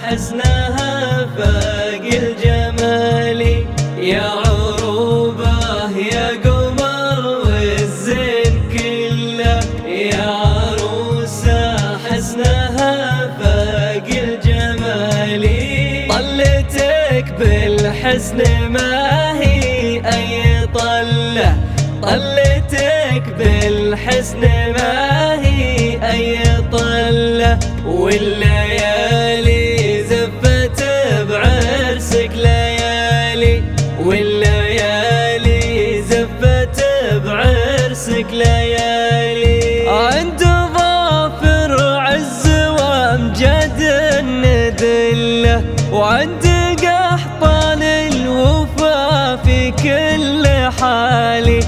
حسنها فاق الجمال. يا عروبة يا قمر والزين كله، يا عروسة حسنها فاق الجمال. طلتك بالحسن ما هي أي طلة، طلتك بالحسن ما هي أي طلة. والليالي زفت بعرسك ليالي، والليالي زفت بعرسك ليالي. عند ظافر عز وامجد الندلة، وعند قحطان الوفا في كل حالي.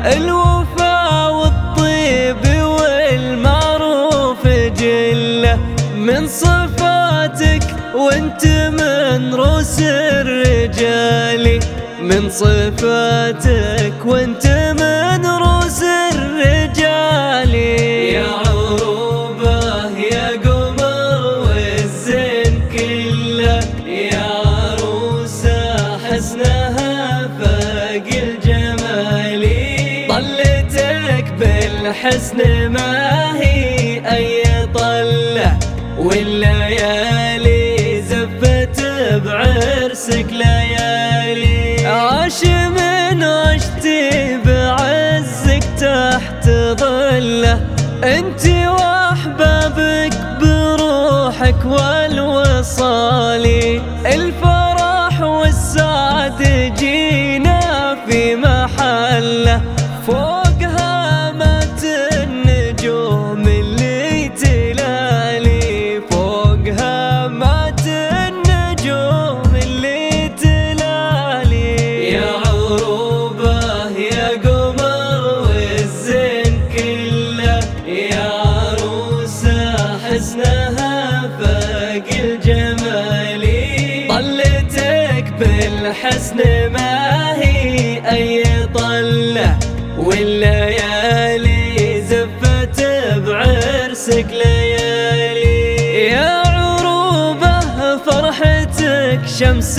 الوفا والطيب والمعروف جله من صفاتك، وانت من روس الرجال. من صفاتك وانت من روس الرجال. يا عروبة يا قمر والزين كله، يا عروسة حسنها فاق الجمال. طلتك بالحسن ما هي أي طلة، والليالي زفت بعرسك ليالي. عاش من عشتي بعزك تحت ظله، انت واحبابك بروحك والوصال. الفرح والسعد جينا في محله، فوقها مات النجوم اللي تلالي. فوقها مات النجوم اللي تلالي. يا عروبة يا قمر والزين كله، يا عروسة حسنها فاق الجمال. طلتك بالحسن ما هي أي طلة، والليالي زفت بعرسك ليالي. يا عروبة فرحتك شمس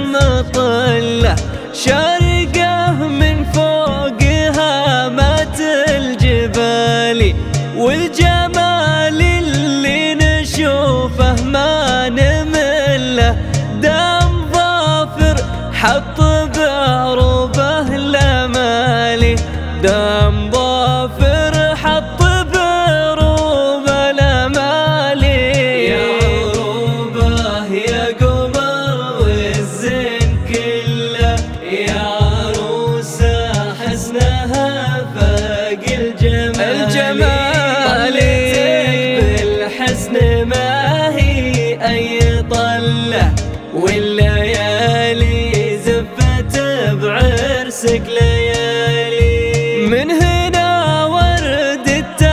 مطلة، شارقة من فوقها مات الجبال. والجمال اللي نشوفه ما نمله، دام ظافر حط بعروبه الأمال. دام ظافر حط بعروبه الأمال. يا عروبة يا قمر والزين كله، يا عروسة حسنها فاق الجمال. طلتك بالحسن ما هي أي طلة، والليالي زفت بعرسك ليالي. من هنا ورد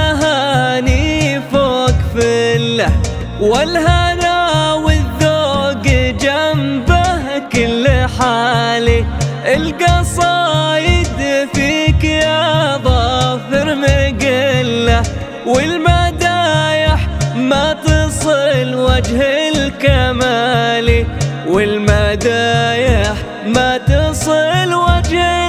التهاني فوق فله، والهنا والذوق جنبه كل حالي. القصايد فيك يا ظافر مقله، والمدايح ما تصل وجه الكمال. والمدايح ما تصل وجه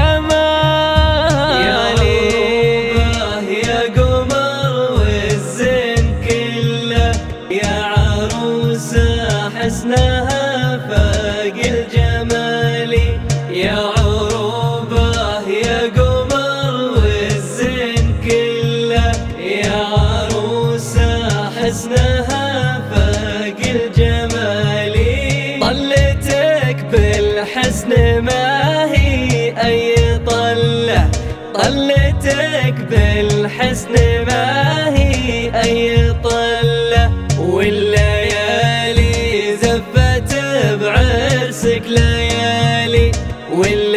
الكمال. يا عروبة يا قمر والزين كله، يا عروسة حسنها فاق الجمال. يا عروبة يا قمر والزين كله، يا عروسة حسنها فاق الجمال. طلتك بالحسن ما هي أي طلة، طلتك بالحسن ما هي أي طلة. والليالي زفت بعرسك ليالي.